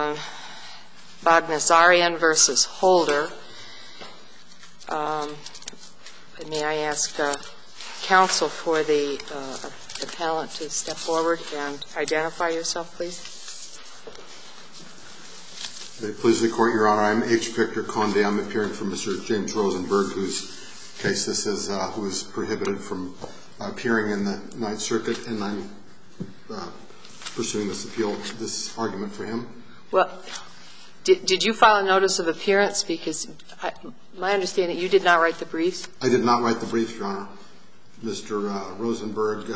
Bagdasaryan versus Holder. May I ask counsel for the appellant to step forward and identify yourself, please? May it please the Court, Your Honor. I'm H. Victor Conde. I'm appearing for Mr. James Rosenberg, whose case this is, who is prohibited from appearing in the Ninth Circuit, and I'm pursuing this appeal, this argument for him. Well, did you file a notice of appearance? Because my understanding, you did not write the briefs? I did not write the briefs, Your Honor. Mr. Rosenberg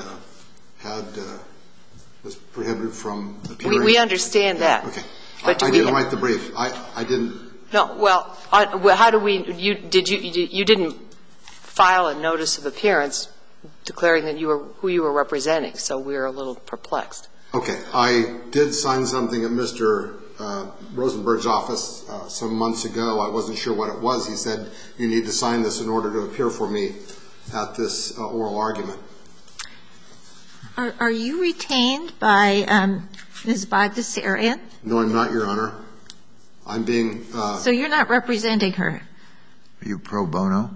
was prohibited from appearing. We understand that. Okay. But I didn't write the brief. I didn't. No. Well, how do we? You didn't file a notice of appearance declaring that you were who you were representing, so we're a little perplexed. Okay. I did sign something at Mr. Rosenberg's office some months ago. I wasn't sure what it was. He said, you need to sign this in order to appear for me at this oral argument. Are you retained by Ms. Bagdasaryan? No, I'm not, Your Honor. I'm being So you're not representing her? Are you pro bono?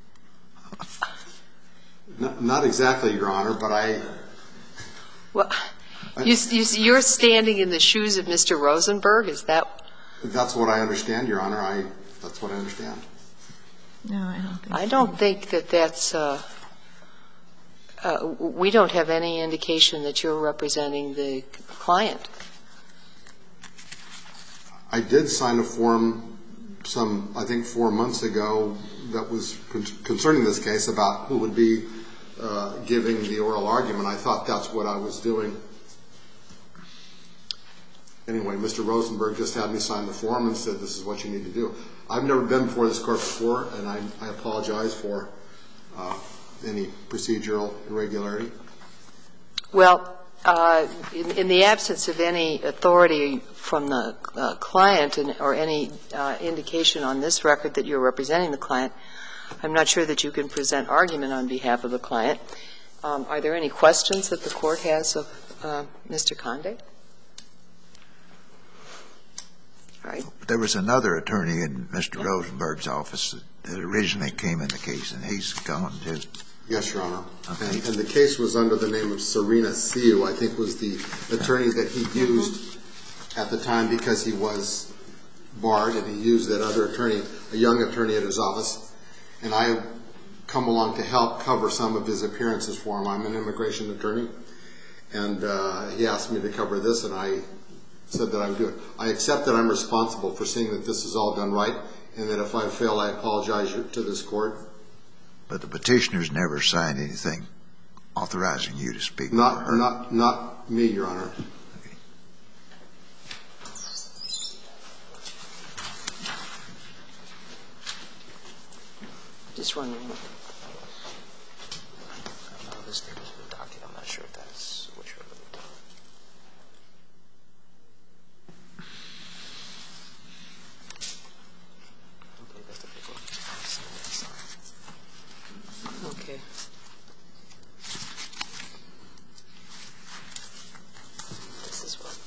Not exactly, Your Honor, but Well, you're standing in the shoes of Mr. Rosenberg, is that? That's what I understand, Your Honor. That's what I understand. No, I don't think so. I don't think that that's we don't have any indication that you're representing the client. I did sign a form I think 4 months ago that was concerning this case about who would be giving the oral argument. I thought that's what I was doing. Anyway, Mr. Rosenberg just had me sign the form and said this is what you need to do. I've never been before this court before, and I apologize for any procedural irregularity. Well, in the absence of any authority from the client or any indication on this record that you're representing the client, I'm not sure that you can present argument on behalf of the client. Are there any questions that the Court has of Mr. Conde? All right. There was another attorney in Mr. Rosenberg's office that originally came in the case, and he's gone too. Yes, Your Honor. Okay. And the case was under the name of Serena Siu, I think was the attorney that he used at the time because he was barred, and he used that other attorney, a young attorney at his office. And I come along to help cover some of his appearances for him. I'm an immigration attorney, and he asked me to cover this, and I said that I would do it. I accept that I'm responsible for seeing that this is all done right, and that if I fail, I apologize to this Court. But the petitioner's never signed anything authorizing you to speak. Not me, Your Honor. Okay. Just one moment. I'm not sure if that's what you're looking for. Okay, that's the paper. Okay. This is what.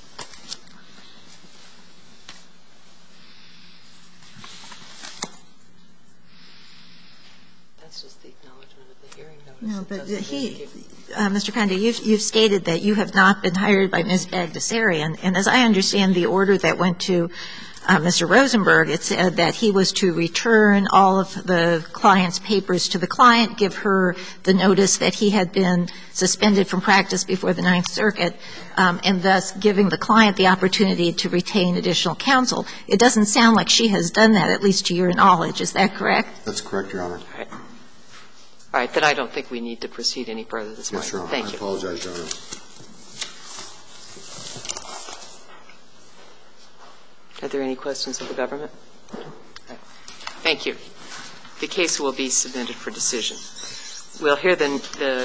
That's just the acknowledgment of the hearing notice. No, but Mr. Conde, you've stated that you have not been hired by Ms. Bagdasaryan, and as I understand the order that went to Mr. Rosenberg, it said that he was to return all of the client's papers to the client, give her the notice that he had been suspended from practice before the Ninth Circuit, and thus giving the client the opportunity to retain additional counsel. It doesn't sound like she has done that, at least to your knowledge. Is that correct? That's correct, Your Honor. All right. Then I don't think we need to proceed any further this morning. Yes, Your Honor. Thank you. I apologize, Your Honor. Are there any questions of the government? Thank you. The case will be submitted for decision. We'll hear the